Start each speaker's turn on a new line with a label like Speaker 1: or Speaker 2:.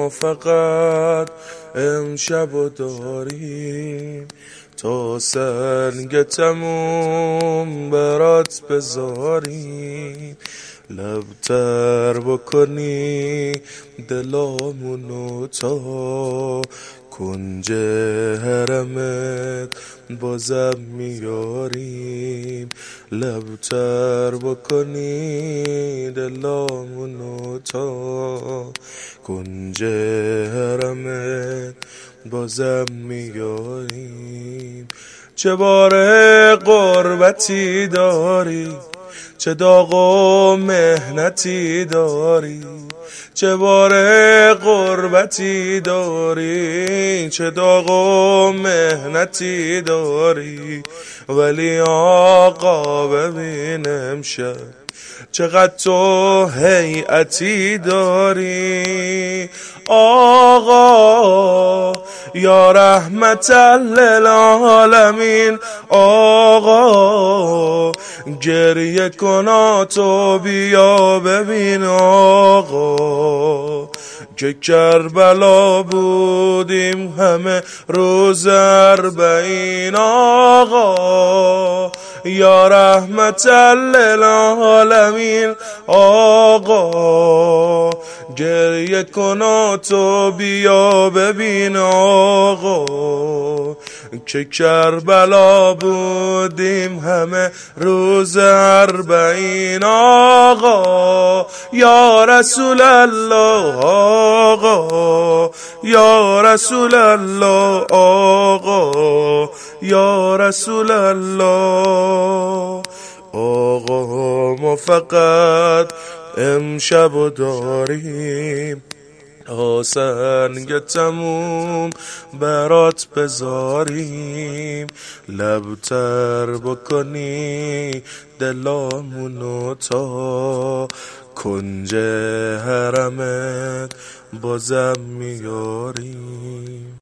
Speaker 1: ما فقط امشب داریم تا سنگ تموم برات بذاریم، لبتر بکنی دلامونو تا کنج حرمت بازم میاریم، لبتر بکنی دلامونو تا کنج حرمت بازم میاریم. چه باره غربتی داری، چه داغ و مهنتی داری، چه باره غربتی داری، چه داغ و مهنتی داری، ولی آقا ببین امشب چقدر تو هیئتی داری. آقا یا رحمتا للعالمین، آقا گریه کن تو بیا ببین آقا که کربلا بودیم همه روز 40. آقا یا رحمتا للعالمین، آقا گریه کن تو بیا ببین آقا که کربلا بودیم همه روز 40. آقا یا رسول الله، آقا یا رسول الله، آقا یا رسول الله. آقا ما فقط امشب داریم تا سنگ تموم برات بذاریم، لبتر بکنی دلامونو تا کنج حرمت بازم میاریم.